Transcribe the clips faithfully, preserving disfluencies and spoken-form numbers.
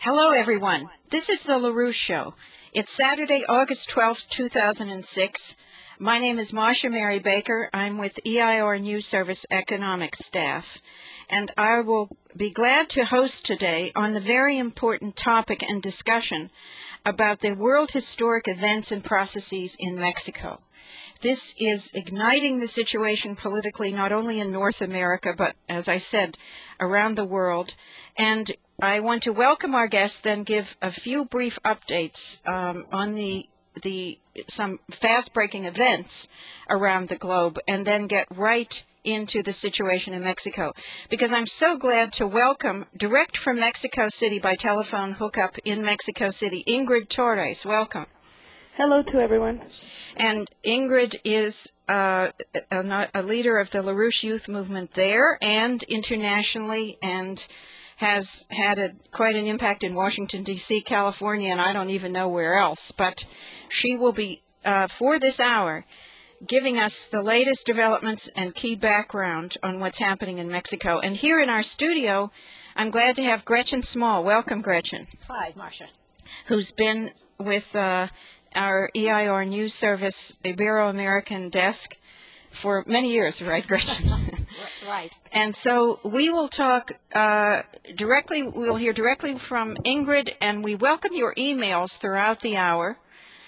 Hello, everyone. This is the LaRouche Show. It's Saturday, August twelfth, two thousand six. My name is Marsha Mary Baker. I'm with E I R News Service Economics staff, and I will be glad to host today on the very important topic and discussion about the world historic events and processes in Mexico. This is igniting the situation politically, not only in North America, but, as I said, around the world. And I want to welcome our guests, then give a few brief updates um, on the the some fast-breaking events around the globe, and then get right into the situation in Mexico. Because I'm so glad to welcome, direct from Mexico City by telephone hookup in Mexico City, Ingrid Torres. Welcome. Hello to everyone. And Ingrid is uh, a, a leader of the LaRouche Youth Movement there and internationally, and has had a, quite an impact in Washington, D C, California, and I don't even know where else. But she will be, uh, for this hour, giving us the latest developments and key background on what's happening in Mexico. And here in our studio, I'm glad to have Gretchen Small. Welcome, Gretchen. Hi, Marsha. Who's been with uh, our E I R News Service Ibero-American desk for many years, right, Gretchen? Right. And so we will talk uh, directly, we'll hear directly from Ingrid, and we welcome your emails throughout the hour.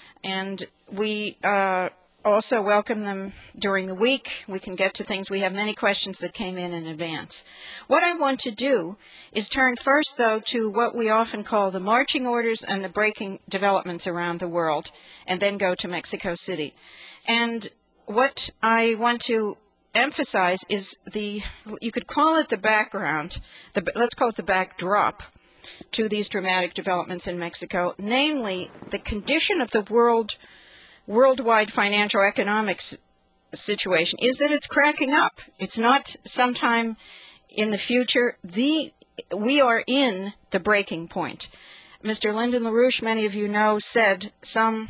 And we uh, also welcome them during the week. We can get to things. We have many questions that came in in advance. What I want to do is turn first, though, to what we often call the marching orders and the breaking developments around the world, and then go to Mexico City. And what I want to emphasize is the, you could call it the background, the, let's call it the backdrop to these dramatic developments in Mexico, namely the condition of the world, worldwide financial economics situation is that it's cracking up. It's not sometime in the future. The, we are in the breaking point. Mister Lyndon LaRouche, many of you know, said some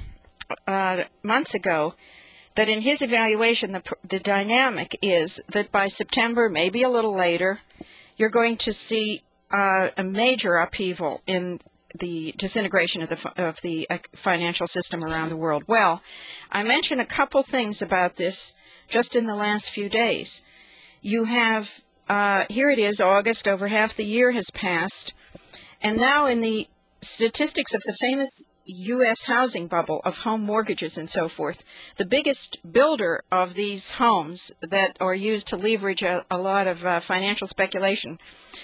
uh, months ago that in his evaluation, the, the dynamic is that by September, maybe a little later, you're going to see uh, a major upheaval in the disintegration of the, of the financial system around the world. Well, I mentioned a couple things about this just in the last few days. You have, uh, here it is, August, over half the year has passed, and now in the statistics of the famous U S housing bubble of home mortgages and so forth, the biggest builder of these homes that are used to leverage a, a lot of uh, financial speculation,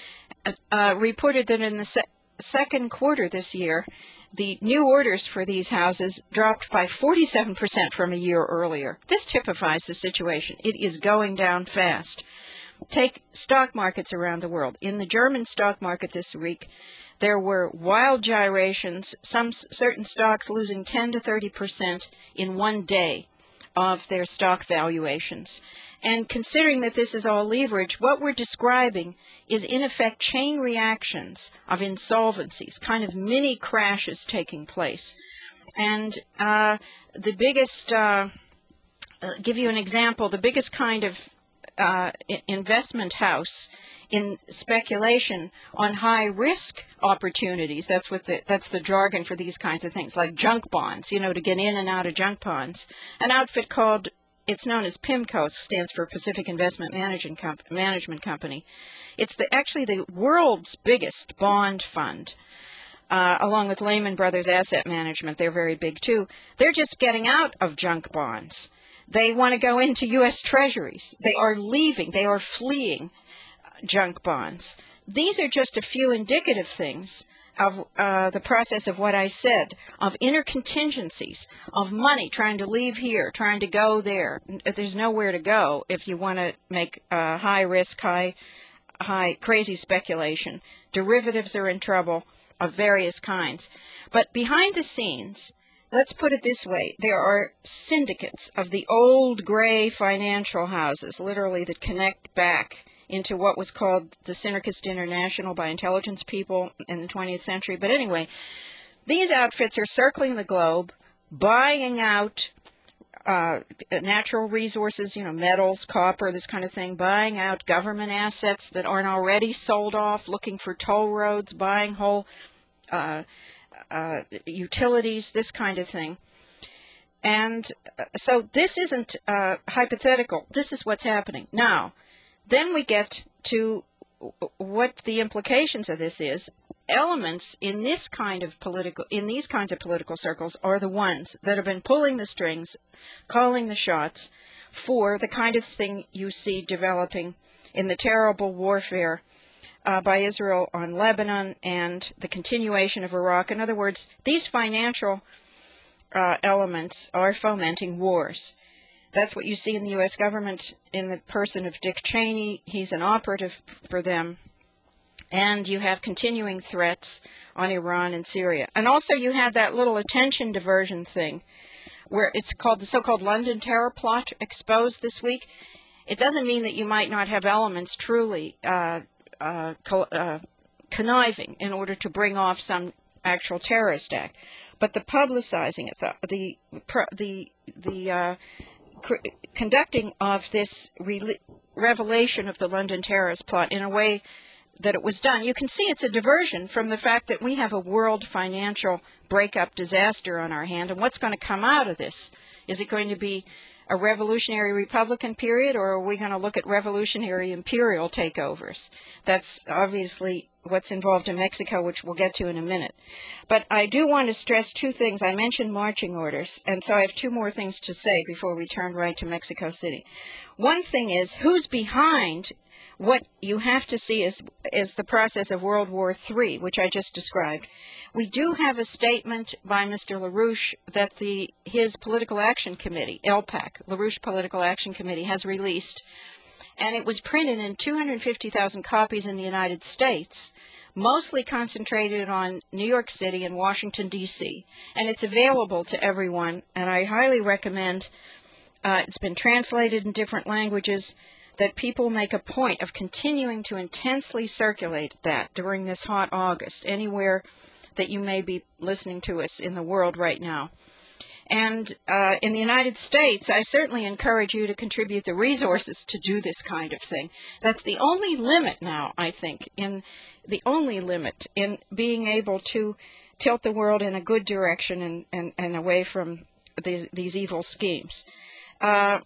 uh, reported that in the se second quarter this year, the new orders for these houses dropped by forty-seven percent from a year earlier. This typifies the situation. It is going down fast. Take stock markets around the world. In the German stock market this week, there were wild gyrations, some certain stocks losing ten to thirty percent in one day of their stock valuations. And considering that this is all leverage, what we're describing is, in effect, chain reactions of insolvencies, kind of mini crashes taking place. And uh, the biggest, uh, uh, give you an example, the biggest kind of Uh, investment house in speculation on high risk opportunities. That's what the, that's the jargon for these kinds of things, like junk bonds, you know, to get in and out of junk bonds. An outfit called, it's known as PIMCO, stands for Pacific Investment Management, Com Management Company. It's the, actually the world's biggest bond fund. Uh, along with Lehman Brothers Asset Management, they're very big too. They're just getting out of junk bonds. They want to go into U S Treasuries. They are leaving. They are fleeing junk bonds. These are just a few indicative things of uh, the process of what I said, of intercontingencies, of money trying to leave here, trying to go there. There's nowhere to go if you want to make uh, high risk, high, high, crazy speculation. Derivatives are in trouble of various kinds. But behind the scenes, let's put it this way. There are syndicates of the old gray financial houses, literally, that connect back into what was called the Syndicist International by intelligence people in the twentieth century. But anyway, these outfits are circling the globe, buying out uh, natural resources, you know, metals, copper, this kind of thing, buying out government assets that aren't already sold off, looking for toll roads, buying whole uh, uh, utilities, this kind of thing. And uh, so this isn't uh, hypothetical. This is what's happening. Now, then we get to what the implications of this is. Elements in this kind of political, in these kinds of political circles are the ones that have been pulling the strings, calling the shots for the kind of thing you see developing in the terrible warfare uh, by Israel on Lebanon and the continuation of Iraq. In other words, these financial uh, elements are fomenting wars. That's what you see in the U S government in the person of Dick Cheney. He's an operative for them. And you have continuing threats on Iran and Syria. And also you have that little attention diversion thing where it's called the so-called London terror plot exposed this week. It doesn't mean that you might not have elements truly uh, uh, co- uh, conniving in order to bring off some actual terrorist act. But the publicizing it, the the the, the uh, cr- conducting of this re- revelation of the London terrorist plot in a way that it was done, you can see it's a diversion from the fact that we have a world financial breakup disaster on our hand. And what's going to come out of this? Is it going to be a revolutionary Republican period, or are we going to look at revolutionary imperial takeovers? That's obviously what's involved in Mexico, which we'll get to in a minute. But I do want to stress two things. I mentioned marching orders, and so I have two more things to say before we turn right to Mexico City. One thing is, who's behind what you have to see is, is the process of World War Three, which I just described. We do have a statement by Mister LaRouche that the his Political Action Committee, L PAC, LaRouche Political Action Committee, has released. And it was printed in two hundred fifty thousand copies in the United States, mostly concentrated on New York City and Washington, D C. And it's available to everyone, and I highly recommend, uh, it's been translated in different languages, that people make a point of continuing to intensely circulate that during this hot August, anywhere that you may be listening to us in the world right now. And uh, in the United States, I certainly encourage you to contribute the resources to do this kind of thing. That's the only limit now, I think, in the only limit in being able to tilt the world in a good direction and, and, and away from these, these evil schemes. Uh,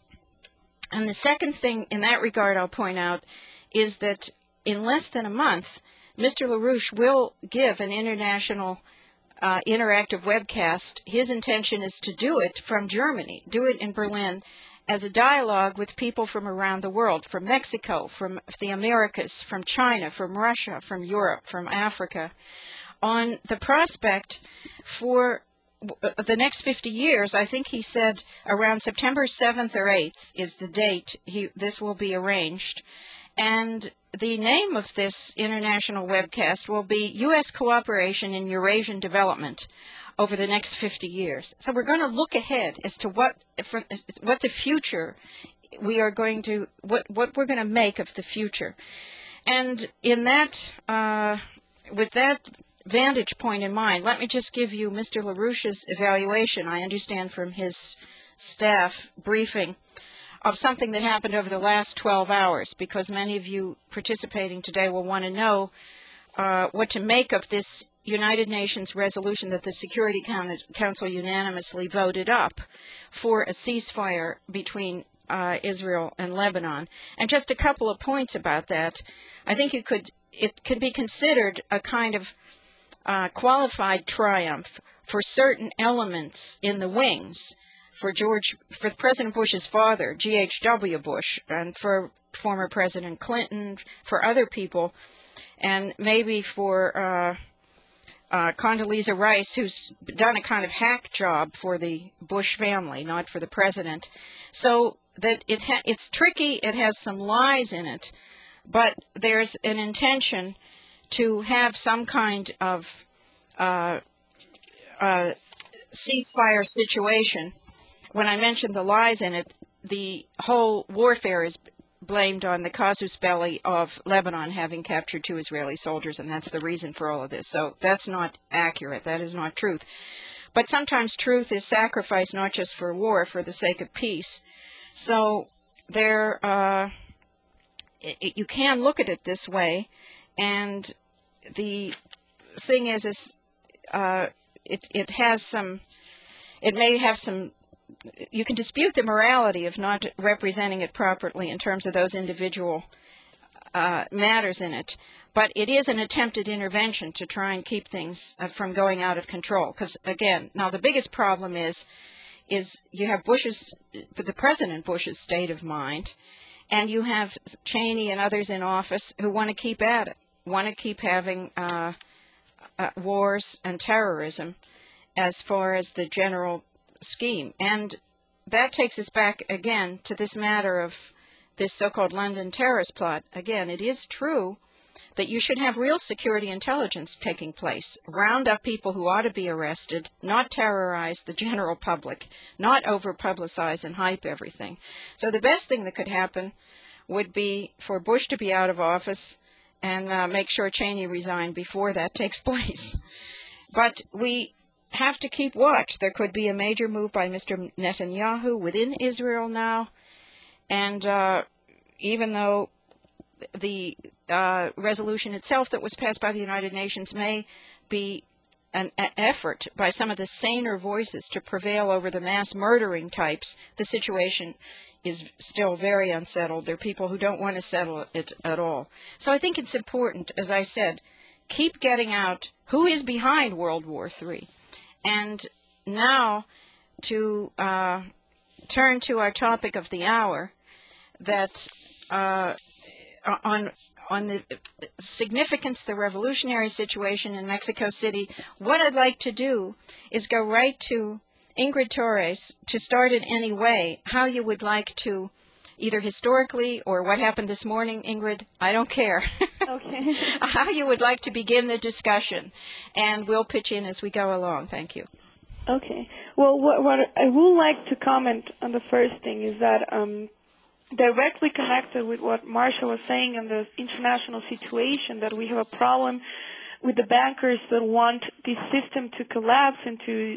And the second thing in that regard I'll point out is that in less than a month, Mister LaRouche will give an international uh, interactive webcast. His intention is to do it from Germany, do it in Berlin, as a dialogue with people from around the world, from Mexico, from the Americas, from China, from Russia, from Europe, from Africa, on the prospect for the next fifty years. I think he said around September seventh or eighth is the date he, this will be arranged. And the name of this international webcast will be U S Cooperation in Eurasian Development over the next fifty years. So we're going to look ahead as to what, what the future we are going to, what, what we're going to make of the future. And in that, uh, with that vantage point in mind, let me just give you Mister LaRouche's evaluation, I understand from his staff briefing, of something that happened over the last twelve hours, because many of you participating today will want to know uh, what to make of this United Nations resolution that the Security Council unanimously voted up for a ceasefire between uh, Israel and Lebanon. And just a couple of points about that. I think it could, it could be considered a kind of Uh, qualified triumph for certain elements in the wings, for George, for President Bush's father, G H W Bush, and for former President Clinton, for other people, and maybe for uh, uh, Condoleezza Rice, who's done a kind of hack job for the Bush family, not for the president. So that it ha- it's tricky, it has some lies in it, but there's an intention to have some kind of uh, uh, ceasefire situation. When I mentioned the lies in it, the whole warfare is blamed on the casus belli of Lebanon having captured two Israeli soldiers, and that's the reason for all of this. So that's not accurate. That is not truth. But sometimes truth is sacrificed not just for war, for the sake of peace. So there, uh, it, you can look at it this way. And the thing is, is uh, it, it has some, it may have some, you can dispute the morality of not representing it properly in terms of those individual uh, matters in it. But it is an attempted intervention to try and keep things uh, from going out of control. Because, again, now the biggest problem is, is you have Bush's, the President Bush's state of mind, and you have Cheney and others in office who want to keep at it, want to keep having uh, uh, wars and terrorism as far as the general scheme. And that takes us back again to this matter of this so-called London terrorist plot. Again, it is true that you should have real security intelligence taking place, round up people who ought to be arrested, not terrorize the general public, not over-publicize and hype everything. So the best thing that could happen would be for Bush to be out of office and uh, make sure Cheney resign before that takes place. But we have to keep watch. There could be a major move by Mister Netanyahu within Israel now, and uh, even though the uh, resolution itself that was passed by the United Nations may be an a effort by some of the saner voices to prevail over the mass murdering types, the situation is still very unsettled. There are people who don't want to settle it at all. So I think it's important, as I said, keep getting out who is behind World War Three. And now to uh, turn to our topic of the hour, that uh, on on the significance of the revolutionary situation in Mexico City, what I'd like to do is go right to Ingrid Torres to start in any way, how you would like to, either historically or what happened this morning, Ingrid, I don't care. Okay. How you would like to begin the discussion, and we'll pitch in as we go along. Thank you. Okay. Well, what, what I would like to comment on the first thing is that um, directly connected with what Marcia was saying on the international situation, that we have a problem with the bankers that want this system to collapse and to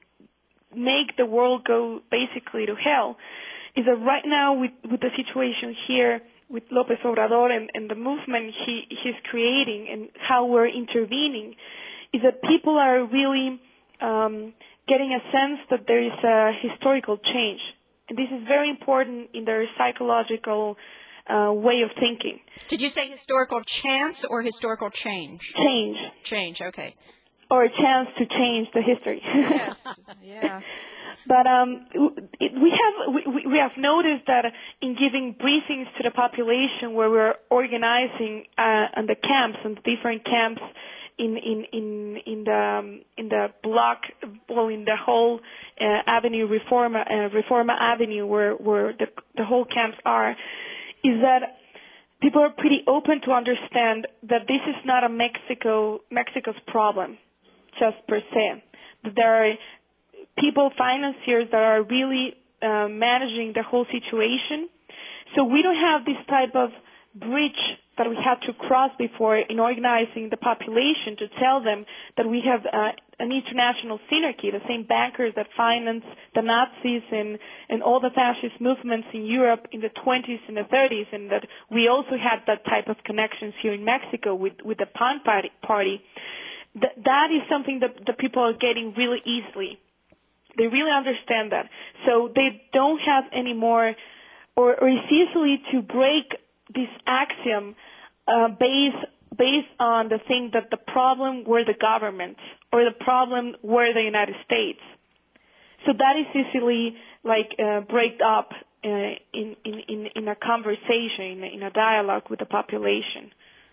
make the world go basically to hell, is that right now with, with the situation here with López Obrador and, and the movement he, he's creating and how we're intervening, is that people are really um, getting a sense that there is a historical change. And this is very important in their psychological uh, way of thinking. Did you say historical chance or historical change? Change. Change, okay. Or a chance to change the history. Yes, yeah. But um, it, we have we, we have noticed that in giving briefings to the population, where we're organizing uh, on the camps and different camps in in in in the um, in the block, well, in the whole uh, Avenue Reforma uh, Reforma Avenue, where where the the whole camps are, is that people are pretty open to understand that this is not a Mexico Mexico's problem, just per se. That there are people, financiers that are really uh, managing the whole situation. So we don't have this type of bridge that we had to cross before in organizing the population to tell them that we have uh, an international synergy, the same bankers that finance the Nazis and, and all the fascist movements in Europe in the twenties and the thirties, and that we also had that type of connections here in Mexico with, with the P A N party. party. Th- that is something that the people are getting really easily. They really understand that. So they don't have any more, or, or it's easily to break this axiom uh, based, based on the thing that the problem were the government or the problem were the United States. So that is easily like uh, break up uh, in, in, in a conversation, in a, in a dialogue with the population.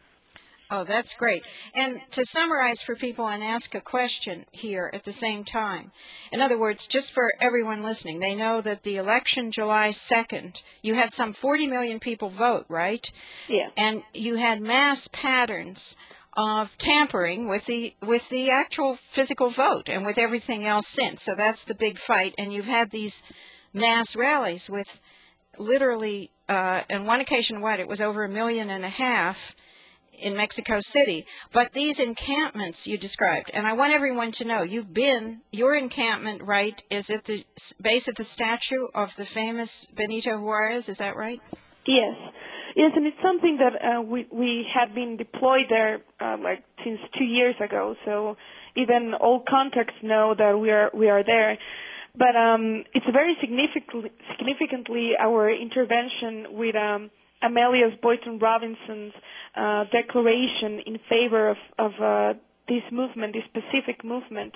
Oh, that's great. And to summarize for people and ask a question here at the same time. In other words, just for everyone listening, they know that the election July second, you had some forty million people vote, right? Yeah. And you had mass patterns of tampering with the with the actual physical vote and with everything else since. So that's the big fight. And you've had these mass rallies with literally, uh, on one occasion, what, it was over a million and a half in Mexico City. But these encampments you described, and I want everyone to know, you've been, your encampment, right, is at the base of the statue of the famous Benito Juarez, is that right? Yes, yes, and it's something that uh, we we had been deployed there uh, like since two years ago. So even all contacts know that we are we are there. But um, it's very significantly significantly our intervention with um, Amelia's Boynton Robinson's uh, declaration in favor of of uh, this movement, this specific movement.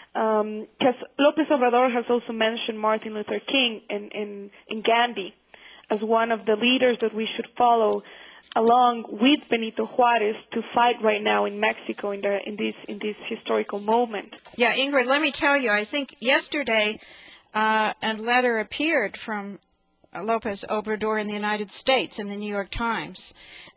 Because um, Lopez Obrador has also mentioned Martin Luther King and, and, and Gandhi as one of the leaders that we should follow, along with Benito Juarez, to fight right now in Mexico in, the, in this in this historical moment. Yeah, Ingrid, let me tell you, I think yesterday uh, a letter appeared from Lopez Obrador in the United States in the New York Times,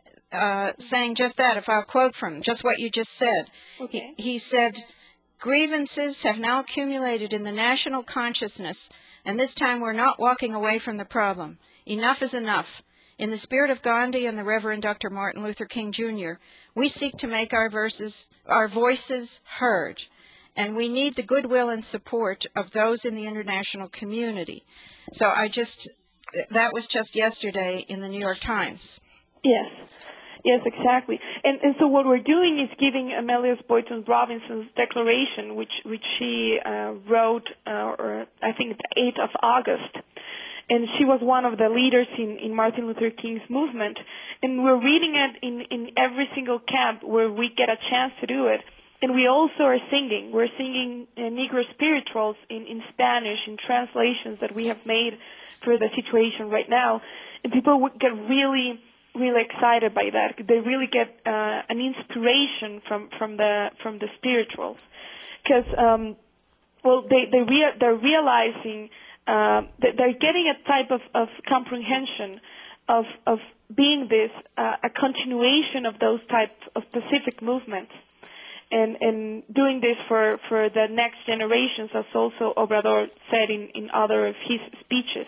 uh, saying just that, if I'll quote from just what you just said. Okay. He, he said, grievances have now accumulated in the national consciousness, and this time we're not walking away from the problem. Enough is enough. In the spirit of Gandhi and the Reverend Doctor Martin Luther King Junior, we seek to make our verses, our voices heard, and we need the goodwill and support of those in the international community. So I just, that was just yesterday in the New York Times. Yes. Yes, exactly. And, and so what we're doing is giving Amelia Boynton Robinson's declaration, which which she uh, wrote, uh, or I think the eighth of August. And she was one of the leaders in, in Martin Luther King's movement. And we're reading it in, in every single camp where we get a chance to do it. And we also are singing. We're singing uh, Negro spirituals in, in Spanish, in translations that we have made for the situation right now. And people would get really... really excited by that. They really get uh, an inspiration from, from the from the spirituals, because um, well, they they rea- they're realizing uh, that they're getting a type of, of comprehension of of being this uh, a continuation of those type of Pacific movements, and and doing this for, for the next generations, as also Obrador said in, in other of his speeches.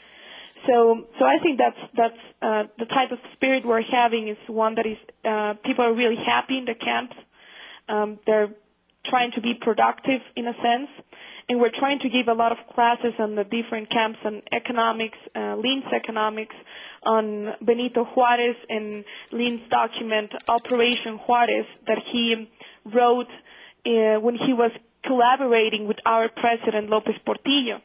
So, so I think that's that's uh, the type of spirit we're having is one that is uh, people are really happy in the camps. Um, they're trying to be productive in a sense, and we're trying to give a lot of classes on the different camps on economics, uh, Lin's economics, on Benito Juarez and Lin's document Operation Juarez that he wrote uh, when he was collaborating with our president Lopez Portillo.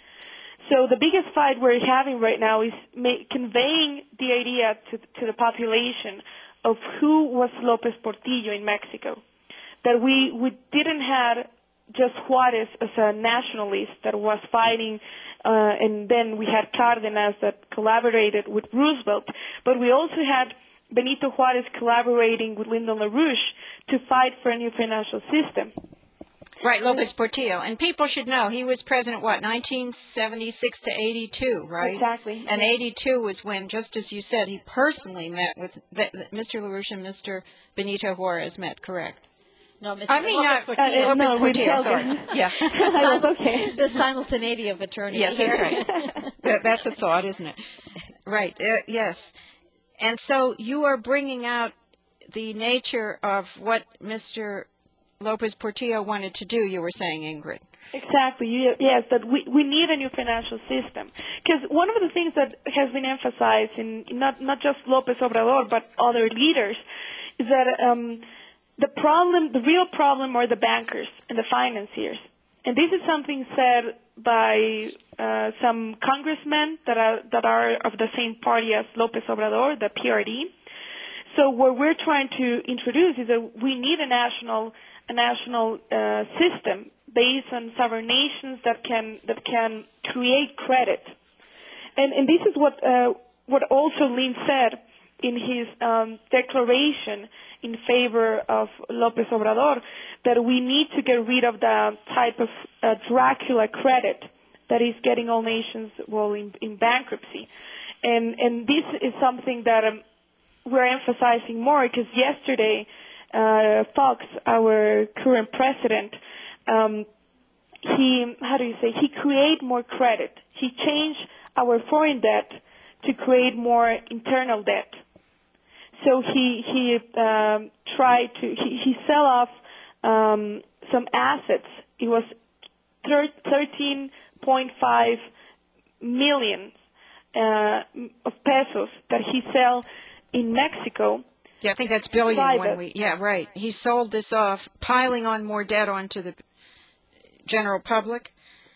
So the biggest fight we're having right now is ma- conveying the idea to, to the population of who was Lopez Portillo in Mexico. That we, we didn't have just Juarez as a nationalist that was fighting, uh, and then we had Cárdenas that collaborated with Roosevelt, but we also had Benito Juarez collaborating with Lyndon LaRouche to fight for a new financial system. Right, Lopez Portillo. And people should know, he was president, what, nineteen seventy-six to eighty-two, right? Exactly. And eighty-two was when, just as you said, he personally met with, the, the, Mister LaRouche and Mister Benito Juarez met, correct? No, Mister I mean, Lopez uh, Portillo. uh, Lopez no, Portillo, sorry. Yeah. I was okay. The simultaneity of attorney. Yes, that's right. that, that's a thought, isn't it? Right, uh, yes. And so you are bringing out the nature of what Mister Lopez Portillo wanted to do, you were saying, Ingrid. Exactly. Yes, that we, we need a new financial system. Because one of the things that has been emphasized in not, not just Lopez Obrador, but other leaders, is that um, the problem, the real problem are the bankers and the financiers. And this is something said by uh, some congressmen that are, that are of the same party as Lopez Obrador, the P R D. So what we're trying to introduce is that we need a national a national uh, system based on sovereign nations that can that can create credit, and and this is what uh, what also Lin said in his um, declaration in favor of Lopez Obrador, that we need to get rid of the type of uh, Dracula credit that is getting all nations well in, in bankruptcy, and and this is something that um, we're emphasizing more because yesterday. Uh, Fox, our current president, um, he, how do you say, he create more credit. He changed our foreign debt to create more internal debt. So he, he um, tried to, he, he sell off um, some assets. It was thirteen point five million uh, of pesos that he sell in Mexico. Yeah, I think that's billion Private. when we, yeah, right. He sold this off, piling on more debt onto the general public.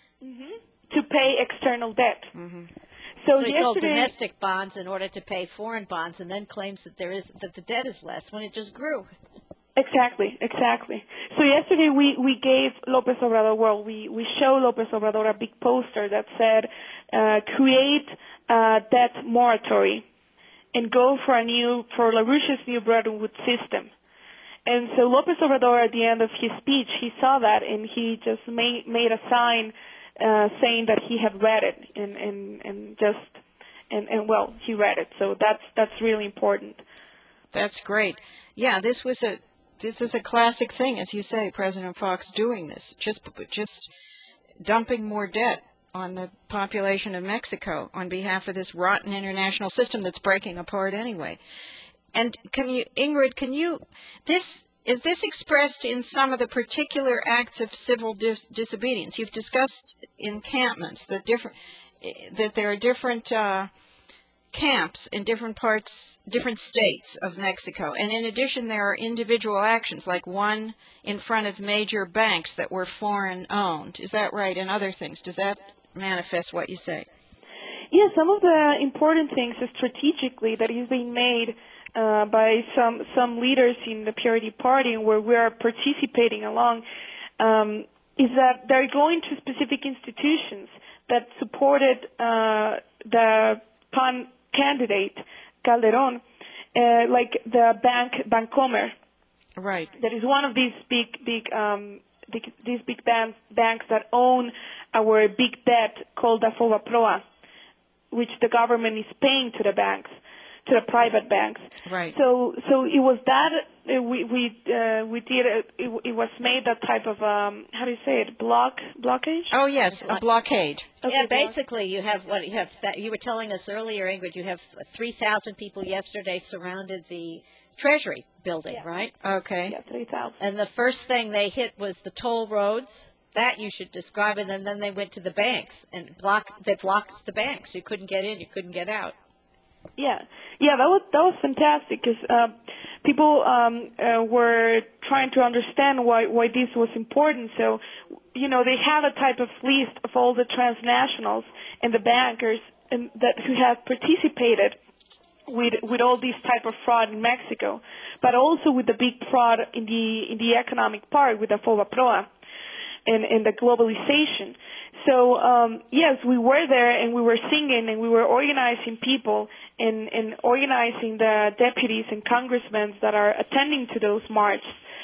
To pay external debt. Mm-hmm. So, So he sold yesterday, domestic bonds in order to pay foreign bonds, and then claims that there is that the debt is less when it just grew. exactly, exactly. So yesterday we, we gave López Obrador, well, we, we show López Obrador a big poster that said, uh, create a debt moratorium and go for a new, for LaRouche's new Bretton Woods system. And so López Obrador, at the end of his speech, he saw that and he just made, made a sign uh, saying that he had read it and, and, and just, and, and well, he read it. So that's, that's really important. That's great. Yeah, this was a, this is a classic thing, as you say, President Fox doing this, just, just dumping more debt on the population of Mexico on behalf of this rotten international system that's breaking apart anyway. And can you, Ingrid, can you, this, is this expressed in some of the particular acts of civil dis- disobedience? You've discussed encampments, that different, that there are different uh, camps in different parts, different states of Mexico. And in addition, there are individual actions, like one in front of major banks that were foreign owned. Is that right? And other things. Does that manifest what you say? Yeah, some of the important things strategically that is being made uh, by some some leaders in the P R D party, and where we are participating along, um, is that they're going to specific institutions that supported uh, the P A N candidate Calderon, uh, like the bank Bancomer. Right. That is one of these big big um, big, these big banks banks that own our big debt called the FOBAPROA, which the government is paying to the banks, to the private banks. Right. So, so it was that uh, we we uh, we did uh, it, it was made that type of um, how do you say it block blockage? Oh yes, a blockade. Okay, Yeah, block- basically, you have what you have. You were telling us earlier, Ingrid. You have three thousand people yesterday surrounded the Treasury building, Yeah. right? Okay. Yeah, three thousand. And the first thing they hit was the toll roads. That you should describe, and then, then they went to the banks and blocked. They blocked the banks. You couldn't get in. You couldn't get out. Yeah, yeah, that was that was fantastic because uh, people um, uh, were trying to understand why why this was important. So, you know, they have a type of list of all the transnationals and the bankers and that who have participated with with all this type of fraud in Mexico, but also with the big fraud in the in the economic part with the FOBAPROA and and the globalization. So um, yes, we were there and we were singing and we were organizing people and, and organizing the deputies and congressmen that are attending to those marches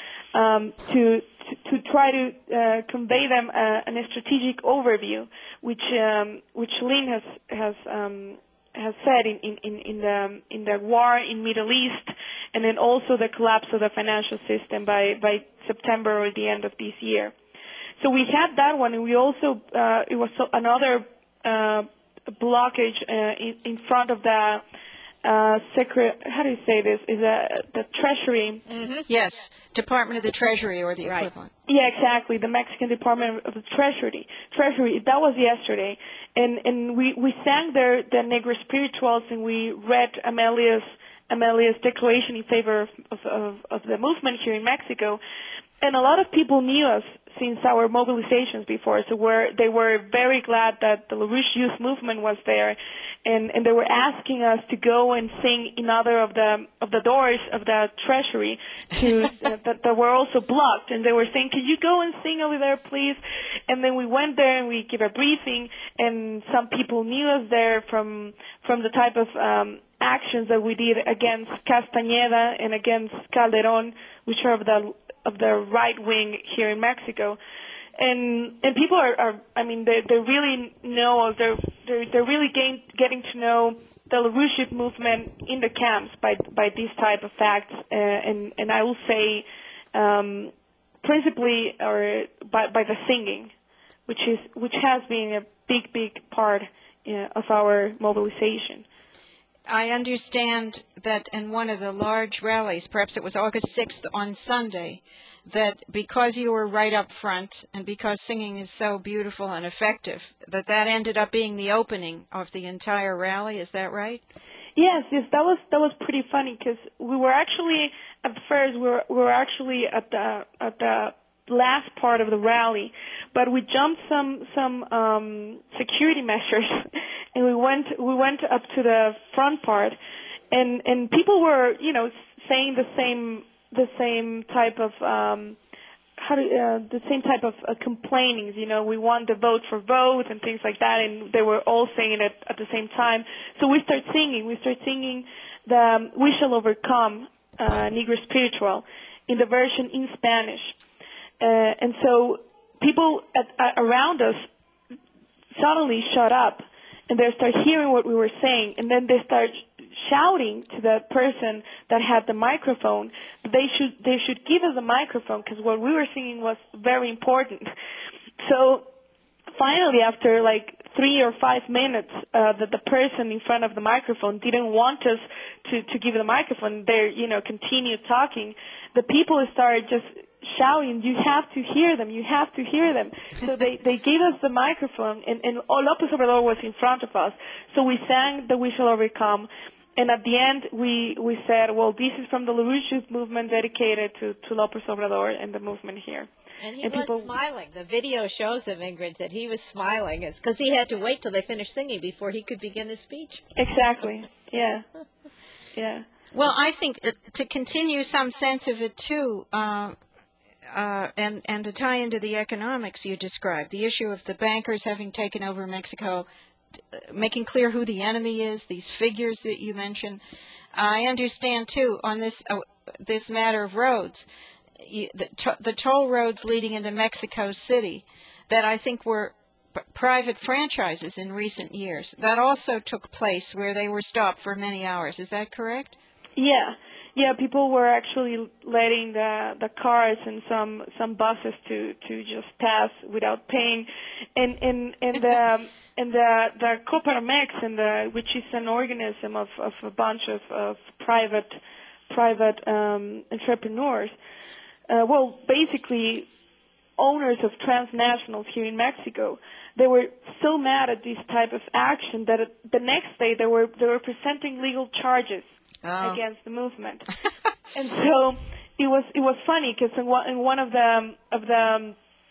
um, to, to to try to uh, convey them a, a strategic overview, which um, which Lynn has has um, has said in, in, in, in the in the war in Middle East, and then also the collapse of the financial system by by September or the end of this year. So we had that one, and we also uh, it was another uh, blockage uh, in, in front of the uh, secret. How do you say this? Is a, the Treasury? Mm-hmm. Yes, Department of the Treasury or the Right. equivalent. Yeah, exactly. The Mexican Department of the Treasury. Treasury. That was yesterday, and and we we sang there the Negro Spirituals, and we read Amelia's Amelia's declaration in favor of of, of of the movement here in Mexico. And a lot of people knew us since our mobilizations before, so we're, they were very glad that the LaRouche Youth Movement was there, and, and they were asking us to go and sing in other of the of the doors of the Treasury to uh, that, that were also blocked, and they were saying, "Could you go and sing over there, please?" And then we went there and we gave a briefing, and some people knew us there from from the type of um, actions that we did against Castañeda and against Calderon, which are of the of the right wing here in Mexico, and and people are, are I mean they they really know they're they're, they're really gain, getting to know the LaRouche movement in the camps by by these type of facts, uh, and and I will say um, principally or by by the singing, which is which has been a big big part uh, of our mobilization. I understand that in one of the large rallies, perhaps it was August sixth on Sunday, that because you were right up front and because singing is so beautiful and effective, that that ended up being the opening of the entire rally. Is that right? Yes, yes, that was that was pretty funny because we were actually at first we were we were actually at the at the last part of the rally, but we jumped some some um, security measures, and we went we went up to the front part, and and people were you know saying the same the same type of um, how do, uh, the same type of uh, complainings. You know, we want the vote for vote and things like that, and they were all saying it at the same time. So we start singing. We start singing the um, "We Shall Overcome" uh, Negro Spiritual in the version in Spanish. Uh, and so people at, uh, around us suddenly shut up, and they start hearing what we were saying, and then they start shouting to the person that had the microphone that they should they should give us a microphone because what we were singing was very important. So finally, after like three or five minutes, uh, that the person in front of the microphone didn't want us to to give the microphone, they you know continued talking. The people started just shouting, "You have to hear them! You have to hear them!" So they they gave us the microphone, and and López Obrador was in front of us. So we sang the "We Shall Overcome." And at the end, we, we said, well, this is from the LaRouche Youth Movement dedicated to, to López Obrador and the movement here. And he and was people, smiling. The video shows him, Ingrid, that he was smiling. It's because he had to wait till they finished singing before he could begin his speech. Exactly. Yeah. Yeah. Well, I think uh, to continue some sense of it, too, uh, uh, and, and to tie into the economics you described, the issue of the bankers having taken over Mexico, making clear who the enemy is, these figures that you mentioned. I understand, too, on this uh, this matter of roads, you, the, to, the toll roads leading into Mexico City that I think were p- private franchises in recent years. That also took place where they were stopped for many hours. Is that correct? Yeah. Yeah, people were actually letting the the cars and some some buses to to just pass without paying, and and and the and the the Coparmex, and the which is an organism of of a bunch of of private private um, entrepreneurs. Uh, well, basically, owners of transnationals here in Mexico. They were so mad at this type of action that it, the next day they were they were presenting legal charges oh. against the movement, and so it was it was funny because in one, in one of the of the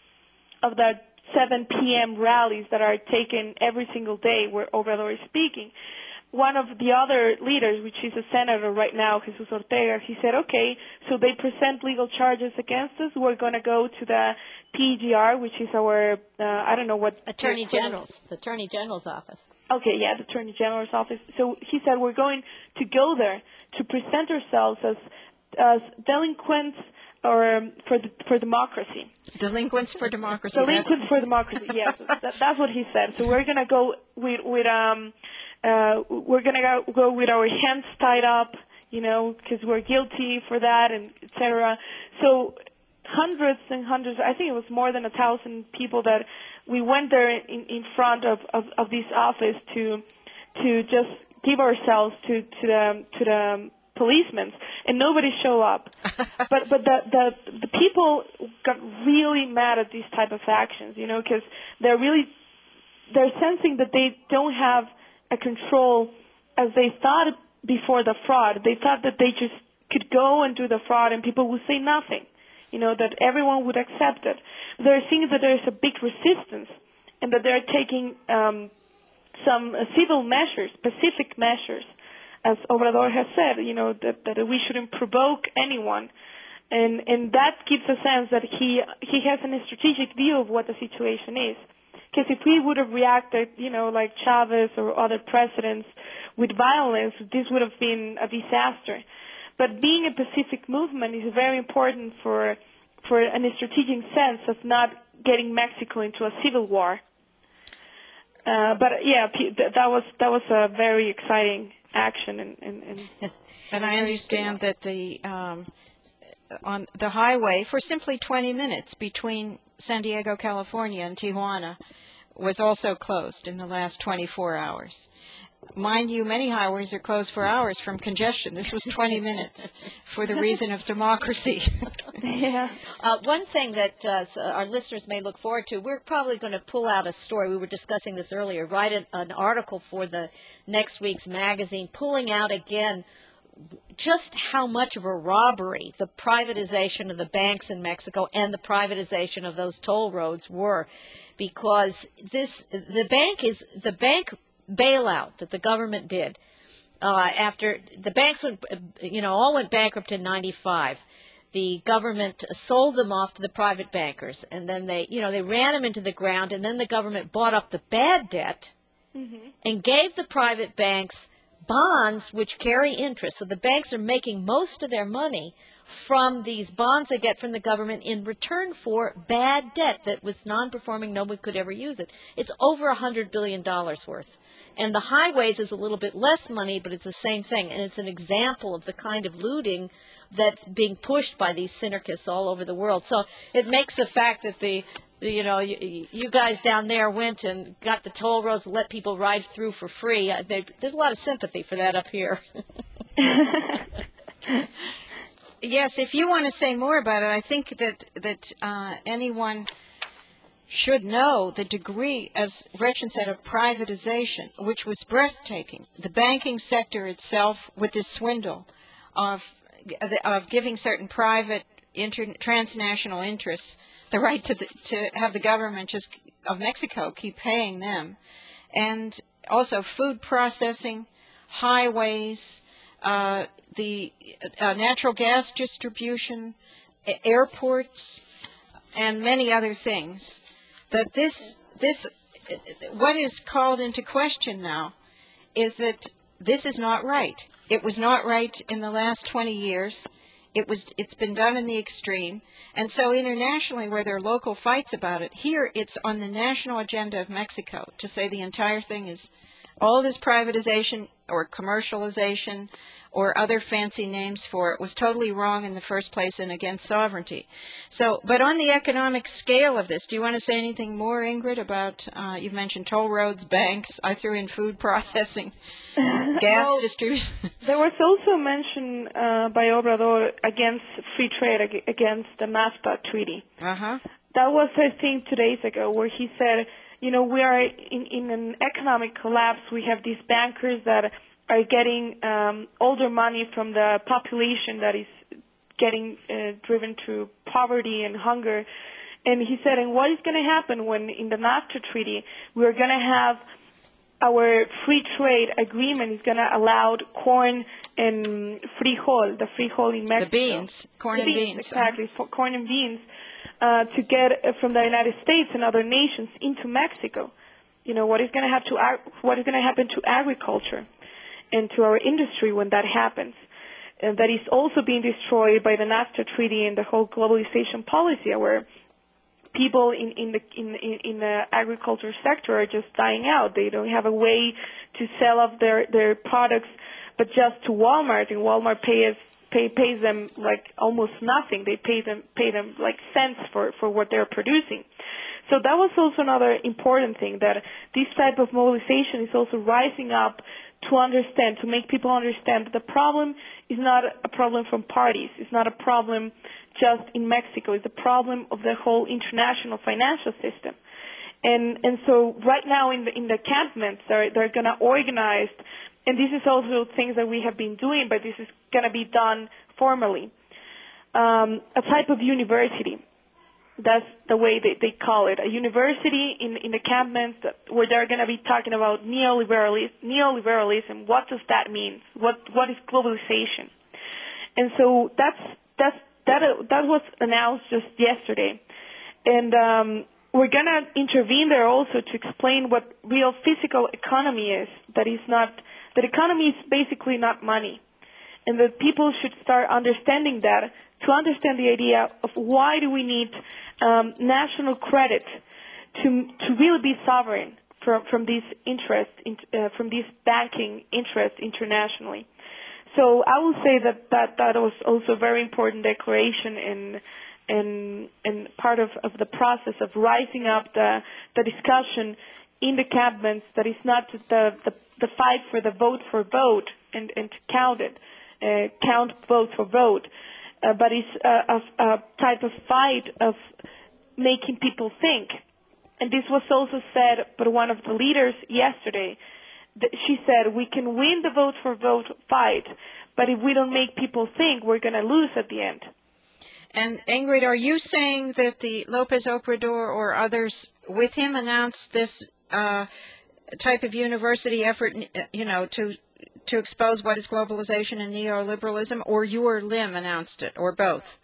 of the seven p.m. rallies that are taken every single day where Obrador is speaking, one of the other leaders, which is a senator right now, Jesus Ortega, he said, okay, so they present legal charges against us. We're going to go to the P G R, which is our, uh, I don't know what. Attorney General's, the Attorney General's office. Okay, yeah, the Attorney General's office. So he said, we're going to go there to present ourselves as, as delinquents or um, for the, for democracy. Delinquents for democracy. Delinquents for democracy, yes. that, that's what he said. So we're going to go with, with um, Uh, we're going to go, go with our hands tied up, you know, because we're guilty for that, and et cetera. So hundreds and hundreds, I think it was more than a thousand people that we went there in, in front of, of, of this office to to just give ourselves to, to the to the policemen, and nobody showed up. but but the, the the people got really mad at these type of actions, you know, because they're really they're sensing that they don't have a control as they thought before the fraud. They thought that they just could go and do the fraud and people would say nothing, you know, that everyone would accept it. They're seeing that there's a big resistance and that they're taking um, some uh, civil measures, specific measures, as Obrador has said, you know, that, that we shouldn't provoke anyone. And, and that gives a sense that he, he has a strategic view of what the situation is. Because if we would have reacted, you know, like Chavez or other presidents with violence, this would have been a disaster. But being a Pacific movement is very important for for a strategic sense of not getting Mexico into a civil war. Uh, but yeah, that was that was a very exciting action, and and, and, and I understand that the um, on the highway for simply twenty minutes between San Diego, California, and Tijuana was also closed in the last twenty-four hours. mind you, many highways are closed for hours from congestion. This was twenty minutes for the reason of democracy. Yeah. Uh, one thing that uh, our listeners may look forward to, we're probably going to pull out a story. We were discussing this earlier. Write an, an article for the next week's magazine, pulling out again just how much of a robbery the privatization of the banks in Mexico and the privatization of those toll roads were, because this the bank is the bank bailout that the government did uh, after the banks went, you know, all went bankrupt in ninety-five. The government sold them off to the private bankers, and then they, you know, they ran them into the ground, and then the government bought up the bad debt mm-hmm. and gave the private banks bonds which carry interest. So the banks are making most of their money from these bonds they get from the government in return for bad debt that was non-performing. Nobody could ever use it. It's over one hundred billion dollars worth. And the highways is a little bit less money, but it's the same thing. And it's an example of the kind of looting that's being pushed by these syndicats all over the world. So it makes the fact that the You know, you, you guys down there went and got the toll roads and let people ride through for free. Uh, they, there's a lot of sympathy for that up here. Yes, if you want to say more about it, I think that that uh, anyone should know the degree, as Gretchen said, of privatization, which was breathtaking. The banking sector itself, with this swindle of of giving certain private inter- transnational interests the right to the, to have the government just of Mexico keep paying them, and also food processing, highways, uh, the uh, natural gas distribution, a- airports, and many other things. That this this what is called into question now is that this is not right. It was not right in the last twenty years. It was, it's been done in the extreme. And so internationally, where there are local fights about it, here it's on the national agenda of Mexico to say the entire thing is all this privatization or commercialization or other fancy names for it was totally wrong in the first place and against sovereignty. So, but on the economic scale of this, do you want to say anything more, Ingrid, about, uh, you've mentioned toll roads, banks, I threw in food processing, gas well, distribution. There was also mention uh, by Obrador against free trade, ag- against the NAFTA treaty. Uh-huh. That was, I think, two days ago, where he said, you know, we are in, in an economic collapse. We have these bankers that are getting um, all their money from the population that is getting uh, driven to poverty and hunger. And he said, and what is going to happen when in the NAFTA treaty we're going to have our free trade agreement is going to allow corn and frijol, the frijol in Mexico. The beans, corn the and beans. beans. Exactly, uh-huh. corn and beans, uh, to get uh, from the United States and other nations into Mexico. You know, what is going to have to ag- what is going to happen to agriculture and to our industry when that happens? And that is also being destroyed by the NAFTA treaty and the whole globalization policy, where people in, in the in, in the agriculture sector are just dying out. They don't have a way to sell off their, their products, but just to Walmart, and Walmart pays pay, pays them like almost nothing. They pay them pay them like cents for, for what they're producing. So that was also another important thing, that this type of mobilization is also rising up to understand, to make people understand that the problem is not a problem from parties. It's not a problem just in Mexico. It's a problem of the whole international financial system. And and so right now in the in the encampments, they're they're going to organize, and this is also things that we have been doing, but this is going to be done formally. Um, a type of university. That's the way they, they call it. A university in, in the encampments that, where they're going to be talking about neoliberalism, neoliberalism. What does that mean? What what is globalization? And so that's that's that that was announced just yesterday, and um, we're going to intervene there also to explain what real physical economy is. That is not that economy is basically not money, and that people should start understanding that, to understand the idea of why do we need um, national credit to to really be sovereign from from these interests, in, uh, from these banking interests internationally. So I will say that that, that was also a very important declaration and and and part of, of the process of rising up the the discussion in the encampments that is not just the, the, the fight for the vote for vote and, and to count it, uh, count vote for vote, uh, but it's a, a, a type of fight of making people think. And this was also said by one of the leaders yesterday. She said, we can win the vote for vote fight, but if we don't make people think, we're going to lose at the end. And Ingrid, are you saying that the Lopez Obrador or others with him announced this uh, type of university effort, you know, to to expose what is globalization and neoliberalism, or your Lim announced it, or both?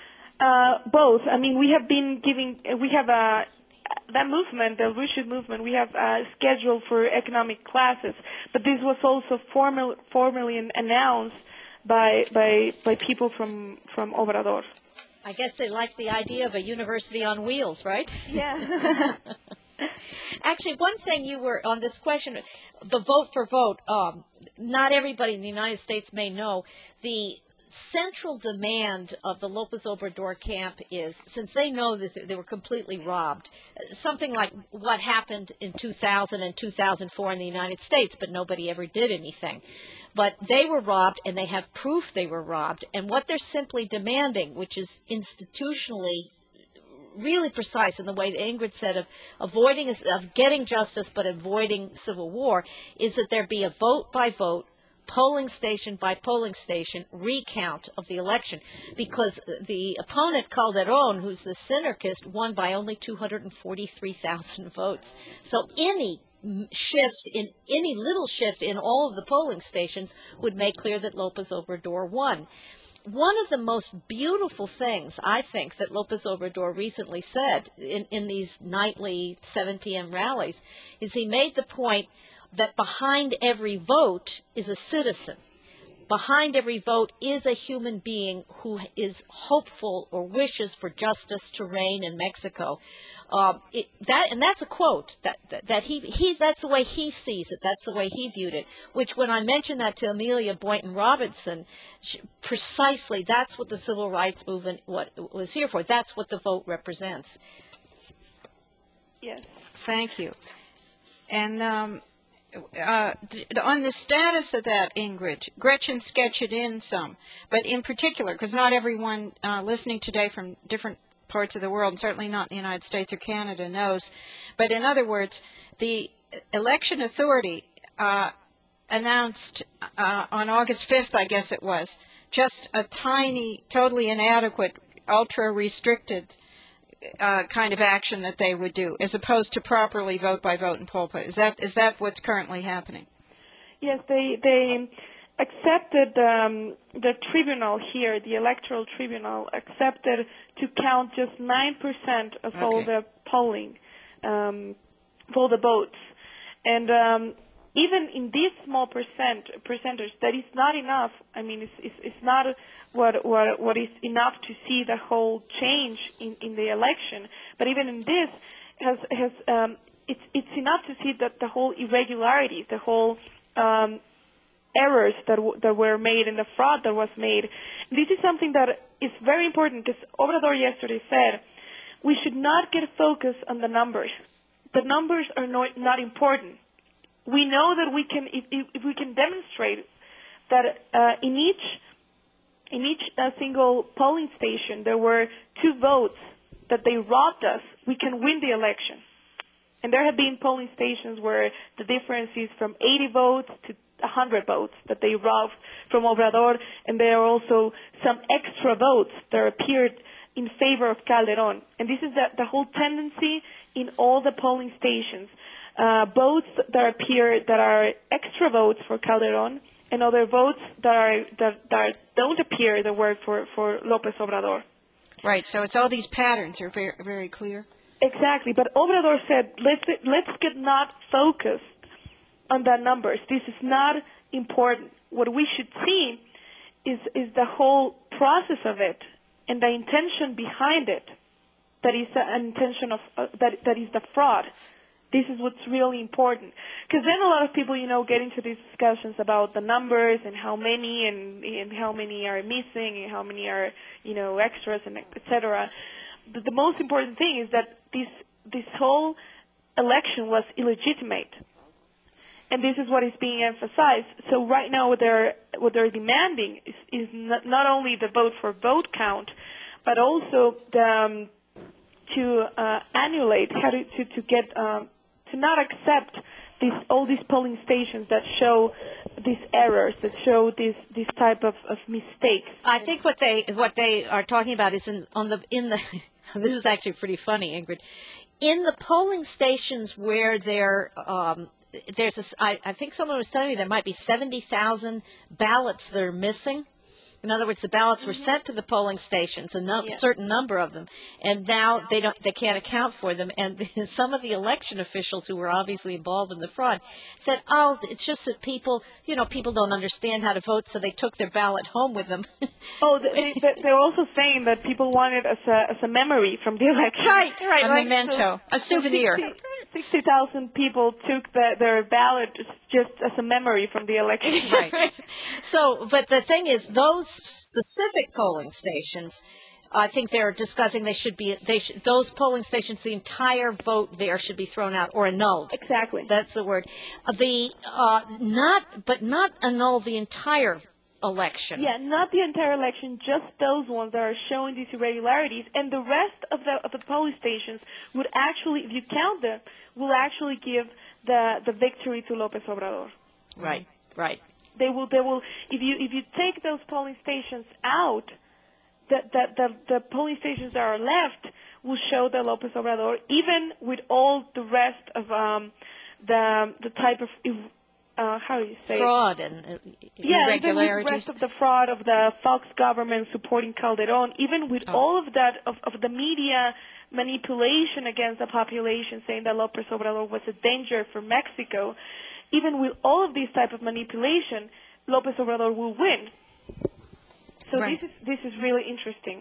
Uh, both. I mean, we have been giving, we have a, that movement, the Russian movement, we have a schedule for economic classes, but this was also formal, formally announced by, by, by people from, from Obrador. I guess they like the idea of a university on wheels, right? Yeah. Actually, one thing you were on this question, the vote for vote, um, not everybody in the United States may know, the central demand of the Lopez Obrador camp is, since they know that they were completely robbed, something like what happened in two thousand and two thousand four in the United States, but nobody ever did anything. But they were robbed, and they have proof they were robbed. And what they're simply demanding, which is institutionally really precise in the way that Ingrid said of avoiding, of getting justice but avoiding civil war, is that there be a vote by vote, polling station by polling station recount of the election, because the opponent, Calderon, who's the synarchist, won by only two hundred forty-three thousand votes. So any shift in any little shift in all of the polling stations would make clear that Lopez Obrador won. One of the most beautiful things, I think, that Lopez Obrador recently said in, in these nightly seven p.m. rallies is he made the point that behind every vote is a citizen. Behind every vote is a human being who is hopeful or wishes for justice to reign in Mexico. Um, it, that and that's a quote that that, that he he that's the way he sees it. That's the way he viewed it. Which, when I mentioned that to Amelia Boynton Robinson, she, precisely that's what the civil rights movement what was here for. That's what the vote represents. Yes. Thank you. And um, uh, d- on the status of that, Ingrid, Gretchen sketched it in some, but in particular, because not everyone uh, listening today from different parts of the world, and certainly not in the United States or Canada, knows. But in other words, the election authority uh, announced uh, on August fifth, I guess it was, just a tiny, totally inadequate, ultra-restricted uh, kind of action that they would do, as opposed to properly vote by vote and poll by. Is that is that what's currently happening? Yes, they they accepted um, the tribunal here, the electoral tribunal, accepted to count just nine percent of Okay. all the polling, um, of all the votes. And um, even in this small percent percentage, that is not enough. I mean, it's, it's, it's not what, what, what is enough to see the whole change in, in the election. But even in this, has, has um, it's, it's enough to see that the whole irregularities, the whole um, errors that w- that were made and the fraud that was made. This is something that is very important, because Obrador yesterday said we should not get focused on the numbers. The numbers are not, not important. We know that we can, if, if, if we can demonstrate that uh, in each in each uh, single polling station there were two votes that they robbed us, we can win the election. And there have been polling stations where the difference is from eighty votes to one hundred votes that they robbed from Obrador, and there are also some extra votes that appeared in favor of Calderon. And this is the, the whole tendency in all the polling stations. Uh, votes that appear that are extra votes for Calderon, and other votes that are that, that don't appear that were for, for Lopez Obrador. Right. So it's all these patterns are very very clear. Exactly, but Obrador said, let's let's get not focused on the numbers. This is not important. What we should see is is the whole process of it and the intention behind it. That is the intention of uh, that that is the fraud. This is what's really important, because then a lot of people, you know, get into these discussions about the numbers and how many and and how many are missing and how many are, you know, extras and et cetera. The, the most important thing is that this this whole election was illegitimate. And this is what is being emphasized. So right now what they're, what they're demanding is, is not, not only the vote for vote count, but also the, um, to uh, annulate, how to, to, to get, um, to not accept these, all these polling stations that show these errors, that show this, this type of, of mistakes. I think what they what they are talking about is in on the in the this is actually pretty funny, Ingrid. In the polling stations where there um, there's a, I, I think someone was telling me there might be seventy thousand ballots that are missing. In other words, the ballots were sent to the polling stations, a no, Yeah. certain number of them, and now they don't, they can't account for them. And some of the election officials who were obviously involved in the fraud said, "Oh, it's just that people, you know, people don't understand how to vote, so they took their ballot home with them." Oh, they, they, they're also saying that people want it as a, as a memory from the election. Right, right, A right. memento, a souvenir. sixty thousand people took the, their ballot just as a memory from the election. Right. Right. So, but the thing is, those specific polling stations, I think they're discussing they should be, they should, those polling stations, the entire vote there should be thrown out or annulled. Exactly. That's the word. Uh, The, uh, not, but not annul the entire election. Yeah, not the entire election, just those ones that are showing these irregularities, and the rest of the of the polling stations would actually, if you count them, will actually give the the victory to López Obrador. Right, right. They will they will if you if you take those polling stations out, the the the, the polling stations that are left will show that López Obrador, even with all the rest of um the the type of uh, how do you say Fraud and uh, yeah, even with the irregularities. rest of the fraud of the Fox government supporting Calderon, even with Oh. all of that, of, of the media manipulation against the population, saying that López Obrador was a danger for Mexico, even with all of these type of manipulation, López Obrador will win. So Right. this is this is really interesting.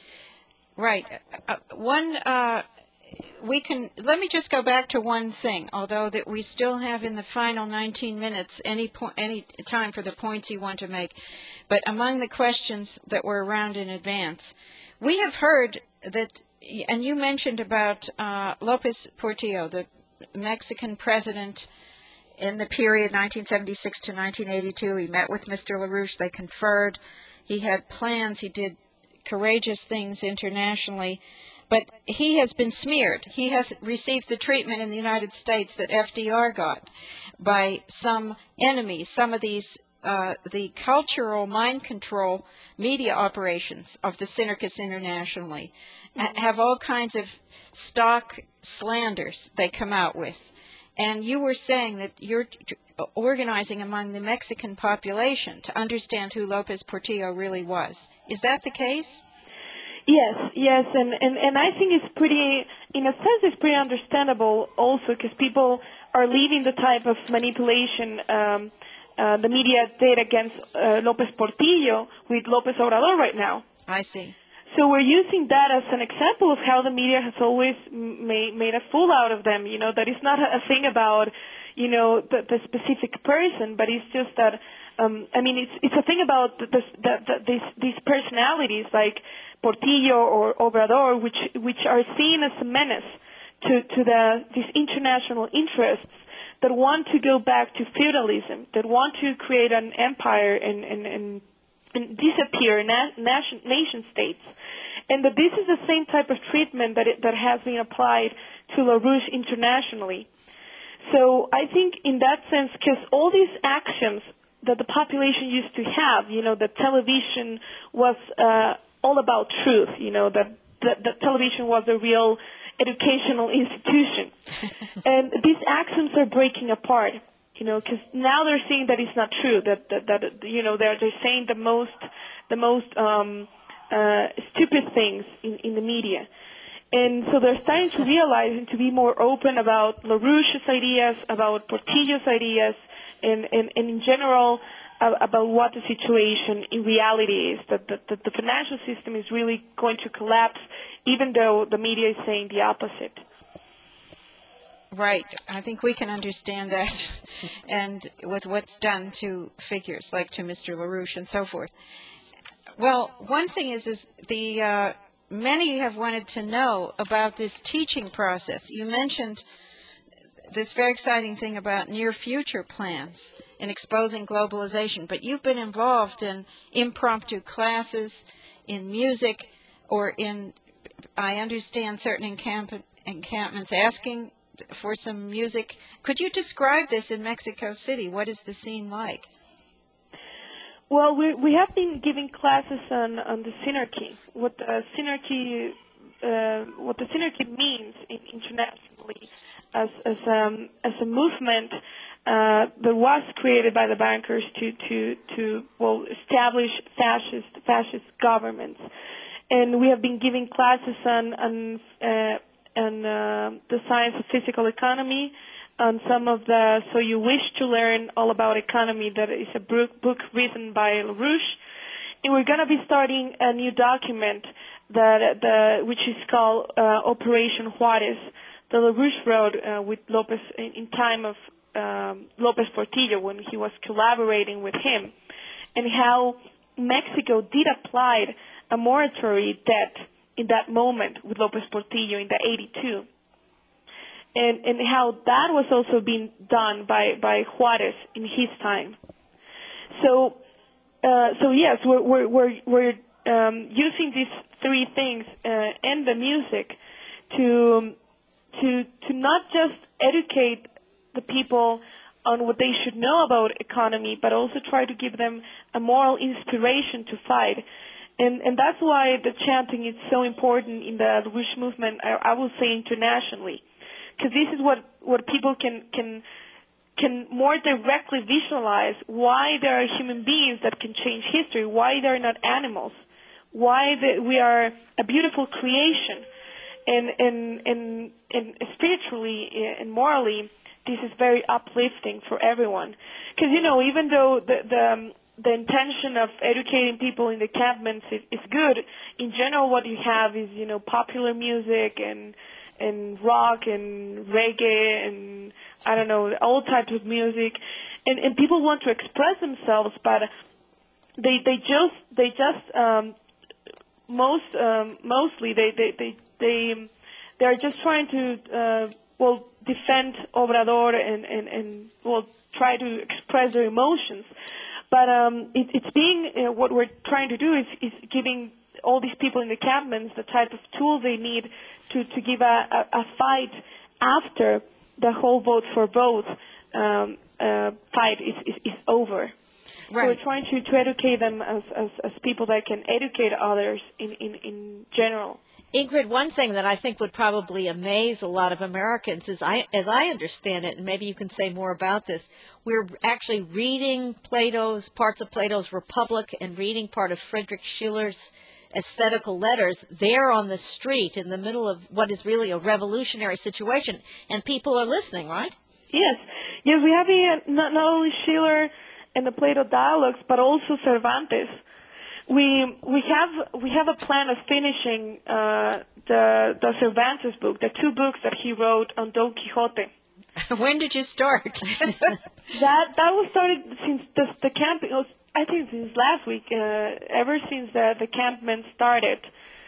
Right. Uh, one, uh, we can, let me just go back to one thing, although that we still have in the final nineteen minutes any point, any time for the points you want to make. But among the questions that were around in advance, we have heard that, and you mentioned about uh, Lopez Portillo, the Mexican president in the period nineteen seventy-six to nineteen eighty-two. He met with Mister LaRouche. They conferred. He had plans. He did courageous things internationally, but he has been smeared. He has received the treatment in the United States that F D R got by some enemies, some of these, uh, the cultural mind control media operations of the Syndicus internationally ha- have all kinds of stock slanders they come out with. And you were saying that you're t- organizing among the Mexican population to understand who Lopez Portillo really was. Is that the case? Yes, yes, and, and, and I think it's pretty, in a sense, it's pretty understandable also because people are leaving the type of manipulation um, uh, the media did against uh, Lopez Portillo with López Obrador right now. I see. So we're using that as an example of how the media has always made, made a fool out of them, you know, that it's not a thing about, you know, the, the specific person, but it's just that, um, I mean, it's it's a thing about the, the, the, these, these personalities like Portillo or Obrador, which which are seen as a menace to, to the these international interests that want to go back to feudalism, that want to create an empire and, and, and and disappear na- nation, nation states, and that this is the same type of treatment that it, that has been applied to LaRouche internationally. So I think in that sense, because all these actions that the population used to have, you know, that television was uh, all about truth, you know, that, that, that television was a real educational institution, and these axioms are breaking apart. You know, because now they're saying that it's not true. That that, that you know they're they're saying the most the most um, uh, stupid things in, in the media, and so they're starting to realize and to be more open about LaRouche's ideas, about Portillo's ideas, and and, and in general uh, about what the situation in reality is. That, that that the financial system is really going to collapse, even though the media is saying the opposite. Right. I think we can understand that, and with what's done to figures like to Mister LaRouche and so forth. Well, one thing is, is the uh, many have wanted to know about this teaching process. You mentioned this very exciting thing about near future plans in exposing globalization. But you've been involved in impromptu classes, in music, or in, I understand, certain encamp- encampments asking for some music. Could you describe this in Mexico City? What is the scene like? Well, we we have been giving classes on, on the synarchy. What the synarchy uh, what the synarchy means in, internationally as as um as a movement uh, that was created by the bankers to to to well establish fascist fascist governments, and we have been giving classes on on uh, on uh, the science of physical economy, on some of the So You Wish to Learn All About Economy, that is a book, book written by LaRouche. And we're going to be starting a new document that the which is called uh, Operation Juarez, that LaRouche wrote uh, with Lopez in, in time of um, Lopez Portillo when he was collaborating with him, and how Mexico did apply a moratory debt in that moment with Lopez Portillo in the eighty-two. And, and how that was also being done by, by Juarez in his time. So, uh, so yes, we're we're we're, we're um, using these three things uh, and the music to to to not just educate the people on what they should know about economy, but also try to give them a moral inspiration to fight. And and that's why the chanting is so important in the LaRouche movement. I, I will say internationally. Because this is what, what people can, can can more directly visualize why there are human beings that can change history, why they're not animals, why the, we are a beautiful creation, and and and, and spiritually and morally, this is very uplifting for everyone. Because you know, even though the the um, the intention of educating people in the encampments is, is good, in general, what you have is you know popular music and and rock and reggae and I don't know, all types of music, and and people want to express themselves, but they they just they just um, most um, mostly they they they they they are just trying to uh, well defend Obrador and and and well try to express their emotions, but um, it, it's being uh, what we're trying to do is is giving all these people in the encampments the type of tools they need to, to give a, a, a fight after the whole vote for both um, uh, fight is, is, is over. Right. So we're trying to, to educate them as, as, as people that can educate others in, in, in general. Ingrid, one thing that I think would probably amaze a lot of Americans is, I, as I understand it, and maybe you can say more about this, we're actually reading Plato's, parts of Plato's Republic and reading part of Friedrich Schiller's aesthetical letters there on the street in the middle of what is really a revolutionary situation, and people are listening, right? Yes. Yes, we have here not, not only Schiller and the Plato dialogues, but also Cervantes. We we have we have a plan of finishing uh, the the Cervantes book, the two books that he wrote on Don Quixote. When did you start? that that was started since the the camping. I think since last week, uh, ever since the, the campment started.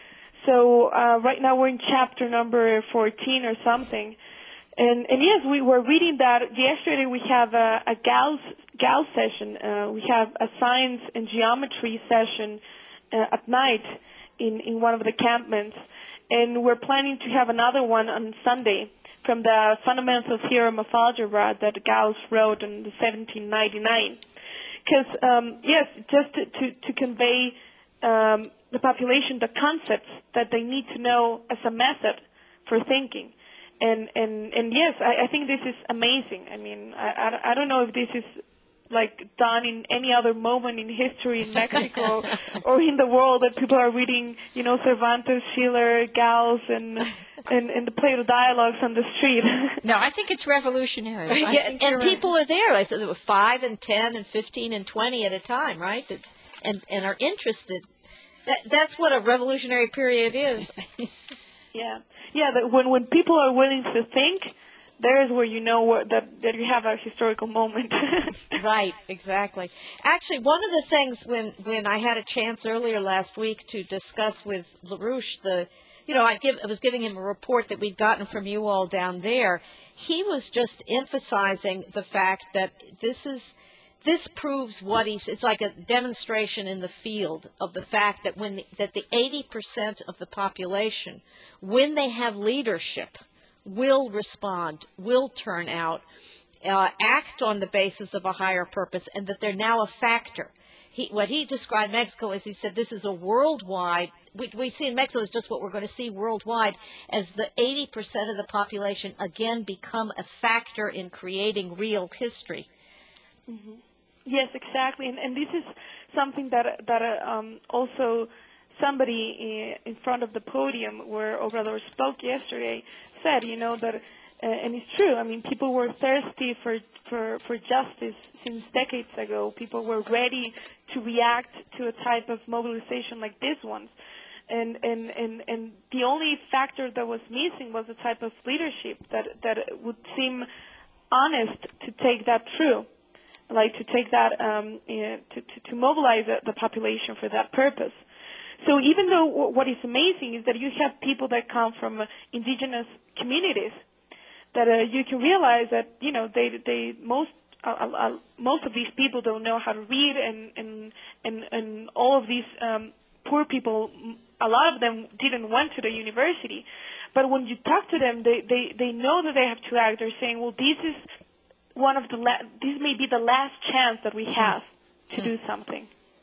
So uh, right now we're in chapter number fourteen or something. And, and yes, we were reading that. Yesterday we have a, a Gauss, Gauss session. Uh, we have a science and geometry session uh, at night in, in one of the campments. And we're planning to have another one on Sunday from the Fundamental Theorem of Algebra that Gauss wrote in seventeen ninety-nine. Because, um, yes, just to, to, to convey um, the population the concepts that they need to know as a method for thinking. And, and, and yes, I, I think this is amazing. I mean, I, I, I don't know if this is, like, done in any other moment in history in Mexico or in the world that people are reading, you know, Cervantes, Schiller, Gauss, and... And, and the Plato dialogues on the street. No, I think it's revolutionary. I yeah, think and people right. are there. I thought there were five and ten and fifteen and twenty at a time, right? And and are interested. That that's what a revolutionary period is. yeah, yeah. That when when people are willing to think, there is where you know what, that that you have a historical moment. Right, exactly. Actually, one of the things when when I had a chance earlier last week to discuss with LaRouche the you know, I give I was giving him a report that we'd gotten from you all down there. He was just emphasizing the fact that this is this proves what he's. It's like a demonstration in the field of the fact that when the, that the eighty percent of the population, when they have leadership, will respond, will turn out, uh, act on the basis of a higher purpose, and that they're now a factor. He, what he described Mexico as, he said, this is a worldwide, we, we see in Mexico is just what we're going to see worldwide, as the eighty percent of the population again become a factor in creating real history. Mm-hmm. Yes, exactly. And, and this is something that, that uh, um, also somebody in front of the podium where Obrador spoke yesterday said, you know, that, uh, and it's true, I mean, people were thirsty for, for, for justice since decades ago. People were ready to react to a type of mobilization like this one. And, and, and, and the only factor that was missing was a type of leadership that, that would seem honest to take that through, like to take that, um, you know, to, to, to mobilize the, the population for that purpose. So even though what is amazing is that you have people that come from uh, indigenous communities, that uh, you can realize that, you know, they, they most, uh, uh, most of these people don't know how to read, and, and, and, and all of these um, poor people, a lot of them didn't went to the university. But when you talk to them, they, they, they know that they have to act. They're saying, well, this is one of the, la- this may be the last chance that we have to do something.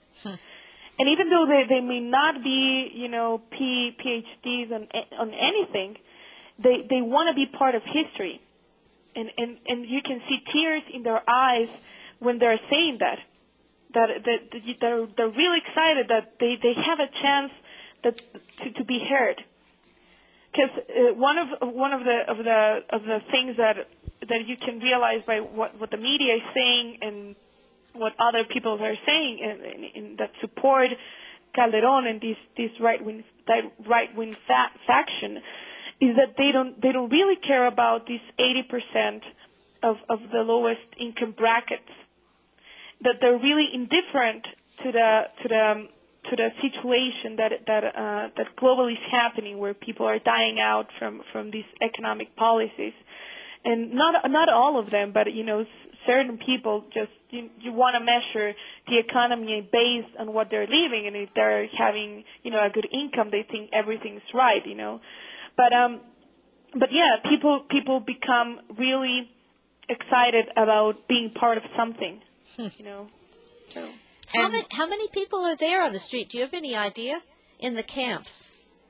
And even though they, they may not be, you know, P, PhDs on, on anything, they, they want to be part of history. And, and, and you can see tears in their eyes when they're saying that. That, that they're, they're really excited that they, they have a chance that, to, to be heard. Because uh, one of one of the of the of the things that that you can realize by what, what the media is saying and what other people are saying in, in, in that support Calderon and this this right wing right wing fa- faction is that they don't they don't really care about these eighty percent of of the lowest income brackets. That they're really indifferent to the to the to the situation that that uh, that globally is happening, where people are dying out from, from these economic policies, and not not all of them, but you know, certain people just you, you want to measure the economy based on what they're living, and if they're having you know a good income, they think everything's right, you know, but um, but yeah, people people become really excited about being part of something, you know, so. How many, how many people are there on the street? Do you have any idea? In the camps?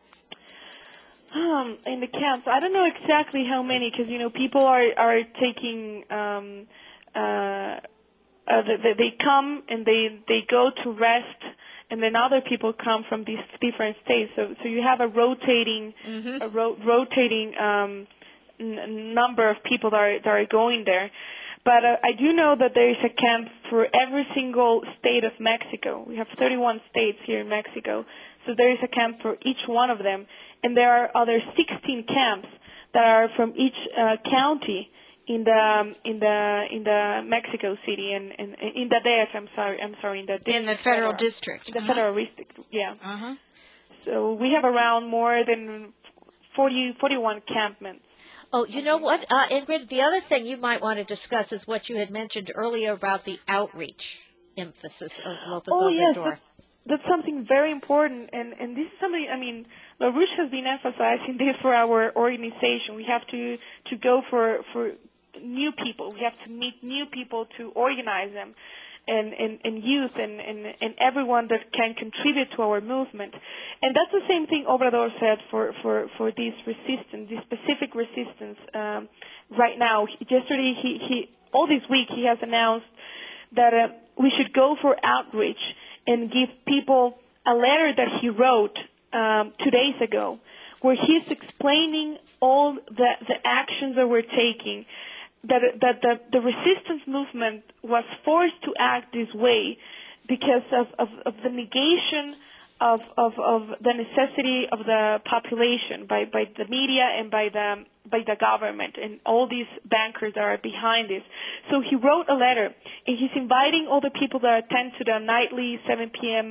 Um, in the camps, I don't know exactly how many, because you know people are are taking. Um, uh, uh, they, they come and they they go to rest, and then other people come from these different states. So so you have a rotating mm-hmm. a ro- rotating um, n- number of people that are that are going there. But uh, I do know that there is a camp for every single state of Mexico. We have thirty-one states here in Mexico, so there is a camp for each one of them. And there are other sixteen camps that are from each uh, county in the um, in the in the Mexico City and in, in, in the D F. I'm sorry, I'm sorry, in the in the federal federal, district. In the uh-huh. federal district, yeah. Uh-huh. So we have around more than forty, forty-one campments. Oh, you know what, uh, Ingrid, the other thing you might want to discuss is what you had mentioned earlier about the outreach emphasis of López oh, Obrador. Yes, that's, that's something very important, and, and this is something, I mean, LaRouche has been emphasizing this for our organization. We have to, to go for, for new people. We have to meet new people to organize them. And, and, and youth and, and, and everyone that can contribute to our movement. And that's the same thing Obrador said for, for, for this resistance, this specific resistance um, right now. He, yesterday, he, he, all this week, he has announced that uh, we should go for outreach and give people a letter that he wrote um, two days ago, where he's explaining all the, the actions that we're taking, that that the, the resistance movement was forced to act this way because of, of, of the negation of, of, of the necessity of the population by, by the media and by the by the government and all these bankers that are behind this. So he wrote a letter, and he's inviting all the people that attend to the nightly seven p.m.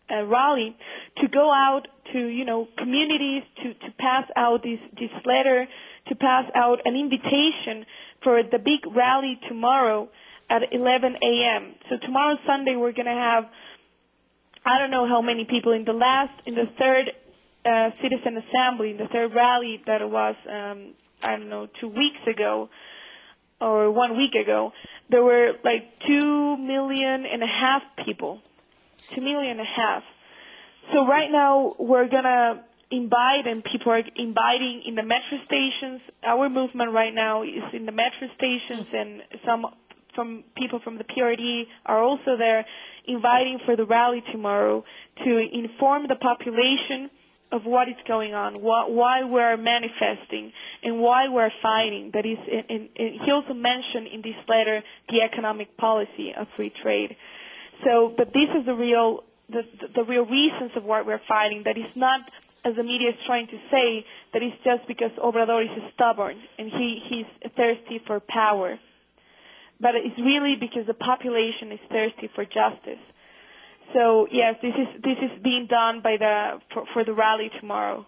uh, rally to go out to, you know, communities, to, to pass out this, this letter, to pass out an invitation for the big rally tomorrow at eleven a.m. So tomorrow, Sunday, we're going to have, I don't know how many people in the last, in the third uh, citizen assembly, in the third rally that was, um, I don't know, two weeks ago or one week ago, there were like two million and a half people, two million and a half. So right now we're gonna invite, and people are inviting in the metro stations. Our movement right now is in the metro stations, and some from people from the P R D are also there, inviting for the rally tomorrow to inform the population of what is going on, wh- why we're manifesting, and why we're fighting. That is, in, in, in, he also mentioned in this letter the economic policy of free trade. So, but this is the real, the, the, the real reasons of why we're fighting. That is not, as the media is trying to say, that it's just because Obrador is stubborn and he, he's thirsty for power. But it's really because the population is thirsty for justice. So yes, this is this is being done by the for, for the rally tomorrow.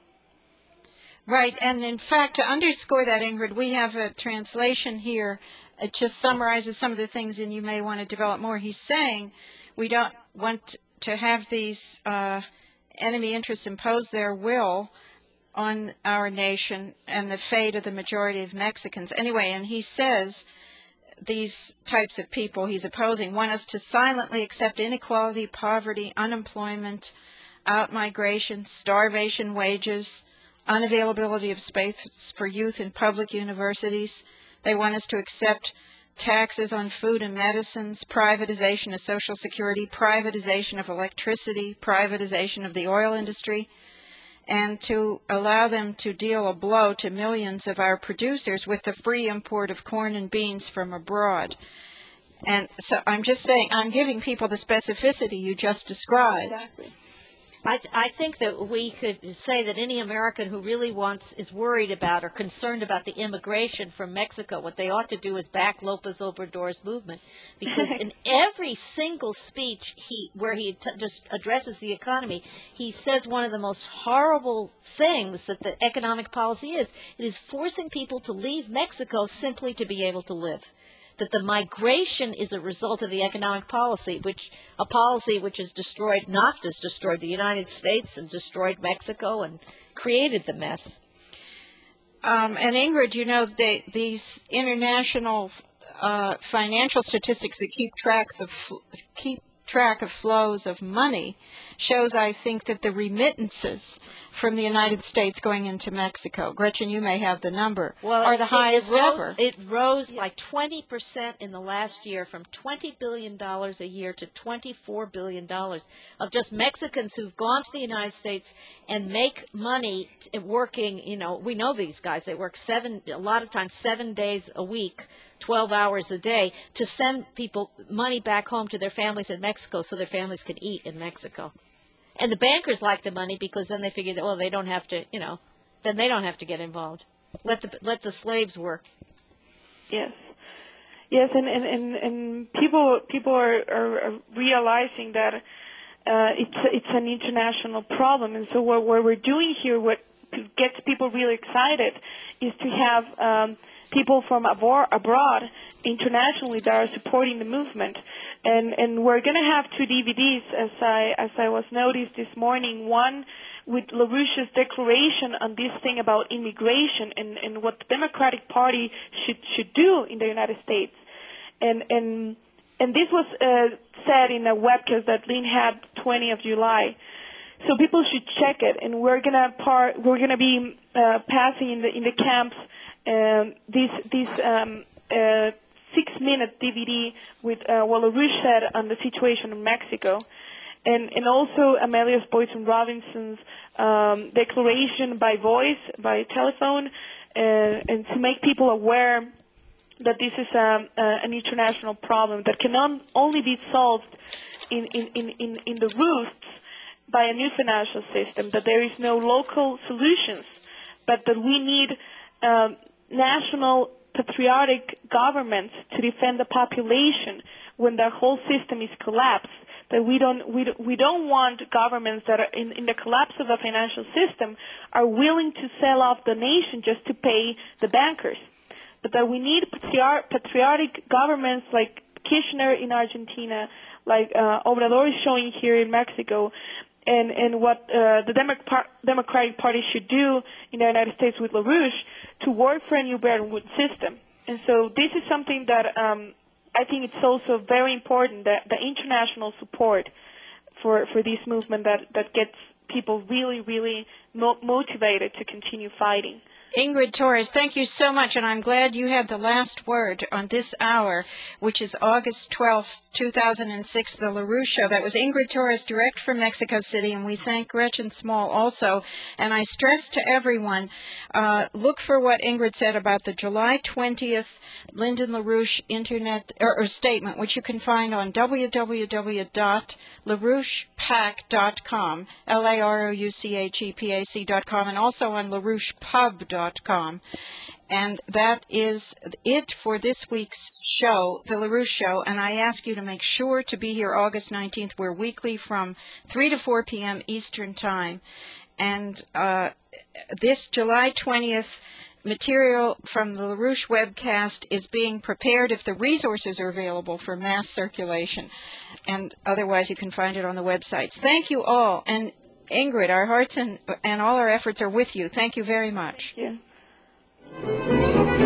Right, and in fact, to underscore that, Ingrid, we have a translation here. It just summarizes some of the things, and you may want to develop more. He's saying we don't want to have these uh, enemy interests impose their will on our nation and the fate of the majority of Mexicans. Anyway, and he says these types of people he's opposing want us to silently accept inequality, poverty, unemployment, outmigration, starvation wages, unavailability of space for youth in public universities. They want us to accept taxes on food and medicines, privatization of Social Security, privatization of electricity, privatization of the oil industry, and to allow them to deal a blow to millions of our producers with the free import of corn and beans from abroad. And so I'm just saying, I'm giving people the specificity you just described. Exactly. I, th- I think that we could say that any American who really wants, is worried about or concerned about the immigration from Mexico, what they ought to do is back Lopez Obrador's movement. Because in every single speech he where he t- just addresses the economy, he says one of the most horrible things that the economic policy is. It is forcing people to leave Mexico simply to be able to live. That the migration is a result of the economic policy, which a policy which has destroyed, NAFTA's destroyed the United States and destroyed Mexico and created the mess. Um, and Ingrid, you know, they, these international uh, financial statistics that keep tracks of fl- keep track of flows of money shows, I think, that the remittances from the United States going into Mexico, Gretchen, you may have the number, well, are the it, highest it rose, ever. It rose by twenty percent in the last year, from twenty billion dollars a year to twenty-four billion dollars of just Mexicans who've gone to the United States and make money t- working, you know, we know these guys, they work seven, a lot of times seven days a week, twelve hours a day, to send people money back home to their families in Mexico so their families can eat in Mexico. And the bankers like the money because then they figure that, well, they don't have to, you know, then they don't have to get involved. Let the let the slaves work. Yes. Yes, and, and, and, and people people are, are, are realizing that uh, it's it's an international problem, and so what, what we're doing here, what gets people really excited, is to have um, people from abor- abroad, internationally, that are supporting the movement. And and we're going to have two D V Ds, as I as I was noticed this morning. One with LaRouche's declaration on this thing about immigration and, and what the Democratic Party should should do in the United States. And and and this was uh, said in a webcast that Lynn had twentieth of July. So people should check it. And we're gonna part we're gonna be uh, passing in the in the camps um, this this um, uh, six-minute D V D with uh, what LaRouche said on the situation in Mexico, and and also Amelius Boyton Robinson's um, declaration by voice, by telephone, uh, and to make people aware that this is um, uh, an international problem that cannot only be solved in, in, in, in, in the roots by a new financial system, that there is no local solutions, but that we need um, national patriotic governments to defend the population when the whole system is collapsed, that we don't we don't- we don't want governments that are in, in the collapse of the financial system are willing to sell off the nation just to pay the bankers, but that we need patriar- patriotic governments like Kirchner in Argentina, like uh, Obrador is showing here in Mexico, and and what uh, the Democ- Democratic Party should do in the United States with LaRouche to work for a new Bretton Woods system. And so this is something that um, I think it's also very important, that the international support for, for this movement that, that gets people really, really mo- motivated to continue fighting. Ingrid Torres, thank you so much, and I'm glad you had the last word on this hour, which is August twelfth, two thousand six, the LaRouche Show. That was Ingrid Torres, direct from Mexico City, and we thank Gretchen Small also. And I stress to everyone, uh, look for what Ingrid said about the July twentieth Lyndon LaRouche Internet or, or statement, which you can find on w w w dot larouche pac dot com, L A R O U C H E P A C dot com, and also on larouche pub dot com. And that is it for this week's show, The LaRouche Show. And I ask you to make sure to be here August nineteenth. We're weekly from three to four p.m. Eastern Time. And uh, this July twentieth material from the LaRouche webcast is being prepared if the resources are available for mass circulation. And otherwise, you can find it on the websites. Thank you all. And Ingrid, our hearts and, and all our efforts are with you. Thank you very much. Thank you.